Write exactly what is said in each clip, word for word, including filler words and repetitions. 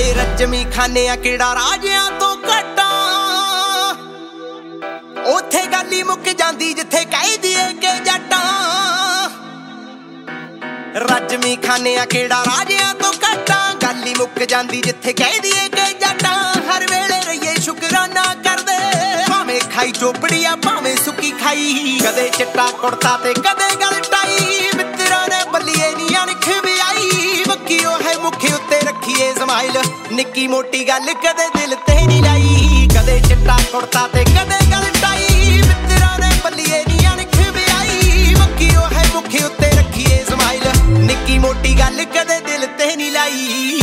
ਓਏ ਰੱਜਮੀ ਖਾਨਿਆ ਕਿਹੜਾ ਰਾਜਿਆਂ ਤੋਂ ਘਟਾ ਉੱਥੇ ਗੱਲ ਹੀ ਮੁੱਕ ਜਾਂਦੀ ਜਿੱਥੇ ਕਹਿ ਦਈਏ ਕਿ ਜੱਟਾਂ ਰੱਜਮੀ ਖਾਨਿਆ ਕਿਹੜਾ ਰਾਜਿਆਂ ਤੋਂ ਘਟਾ ਗੱਲ ਹੀ ਮੁੱਕ ਜਾਂਦੀ ਜਿੱਥੇ ਕਹਿ ਦਈਏ ਕਿ ਜੱਟਾਂ ਹਰ ਵੇਲੇ ਰਹੀਏ ਸ਼ੁਕਰਾਨਾ ਕਰਦੇ ਭਾਵੇਂ ਖਾਈ ਚੋਪੜੀ ਆ ਭਾਵੇਂ ਸੁੱਕੀ ਖਾਈ ਕਦੇ ਚਿੱਟਾ ਕੁੜਤਾ ਤੇ ਕਦੇ ਗਲ ਟਾਈ ਮਿੱਤਰਾਂ ਨੇ ਬੱਲੀਏ ਨੀ ਅਣਖ ਵਿਆਈ ਬੱਕੀ ਉਹ ਹੈ ਮੁੱਖ ਉੱਤੇ ਰੱਖੀਏ ਸਮਾਈਲ ਨਿੱਕੀ ਮੋਟੀ ਗੱਲ ਕਦੇ ਦਿਲ ਤੇ ਨਹੀਂ ਲਾਈ ਕਦੇ ਚਿੱਟਾ ਕੁੜਤਾ ਤੇ ਕਦੇ ਗਲ ਟਾਈ ਮਿੱਤਰਾਂ ਨੇ ਬੱਲੀਏ ਨੀ ਅਣਖ ਵਿਆਈ ਬੱਕੀ ਉਹ ਹੈ ਮੁੱਖ ਉੱਤੇ ਰੱਖੀਏ ਸਮਾਈਲ ਨਿੱਕੀ ਮੋਟੀ ਗੱਲ ਕਦੇ ਦਿਲ ਤੇ ਨਹੀਂ ਲਾਈ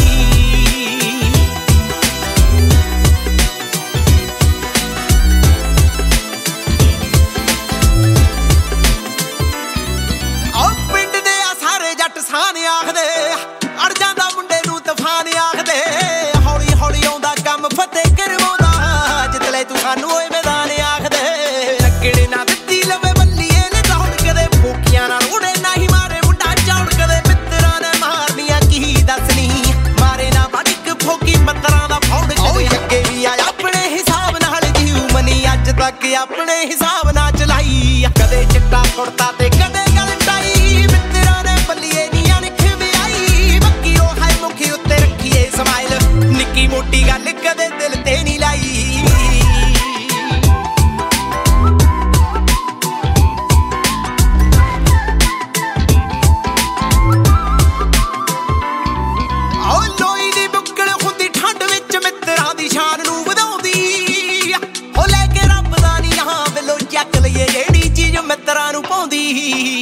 ਸਾਨ ਆਖਦੇ ਅੜ ਜਾਂਦਾ ਮੁੰਡੇ ਨੂੰ ਤੂਫਾਨ ਆਖਦੇ ਹੌਲੀ ਹੌਲੀ ਆਉਂਦਾ ਕੰਮ ਫਤਿਹ ਕਰਵਾਉਂਦਾ ਜਿਤਲੇ ਤੂੰ ਸਾਨੂੰ ਓਏ ਮੈਦਾਨ ਆਖਦੇ ਲੱਕੜੇ ਨਾ ਦਿੱਤੀ ਲਵੇ ਬੱਲੀਏ ਨੇ ਦੌੜ ਕਦੇ ਫੋਕੀਆਂ ਨਾਲ ਉੜੇ ਨਹੀਂ ਮਾਰੇ ਮੁੰਡਾ ਚੌੜ ਕਦੇ ਮਿੱਤਰਾਂ ਨੇ ਮਾਰਨੀਆਂ ਕੀ ਦੱਸਣੀ ਮਾਰੇ ਨਾ ਵੜਕ ਫੋਕੀ ਮੱਤਰਾਂ ਦਾ ਫੌੜ ਕਦੇ ਅੱਗੇ ਵੀ ਆ ਆਪਣੇ ਹਿਸਾਬ ਨਾਲ ਜੀਉ ਮਨੀ ਅੱਜ ਤੱਕ ਆਪਣੇ ਹਿਸਾਬ ਨਾਲ ਚਲਾਈ ਕਦੇ ਚਿੱਟਾ ਕੁੜਤਾ ਤੇ ਕਦੇ ਗਲ ਟਾਈ ਮਿੱਤਰਾਂ ਨੇ ਬੱਲੀਏ ਨਿੱਕੀ ਮੋਟੀ ਗੱਲ ਕਦੇ ਦਿਲ ਤੇ ਨਹੀਂ ਲਾਈ ਆਹ ਲੋਈ ਦੀ ਬੁੱਕਲ ਹੁੰਦੀ ਠੰਡ ਵਿੱਚ ਮਿੱਤਰਾਂ ਦੀ ਸ਼ਾਨ ਨੂੰ ਵਧਾਉਂਦੀ ਹੋ ਲੈ ਕੇ ਰੱਬ ਦਾ ਨੀ ਹਾਂ ਬਿੱਲੋ ਚੱਕ ਲਈਏ ਜਿਹੜੀ ਚੀਜ਼ ਮਿੱਤਰਾਂ ਨੂੰ ਪਾਉਂਦੀ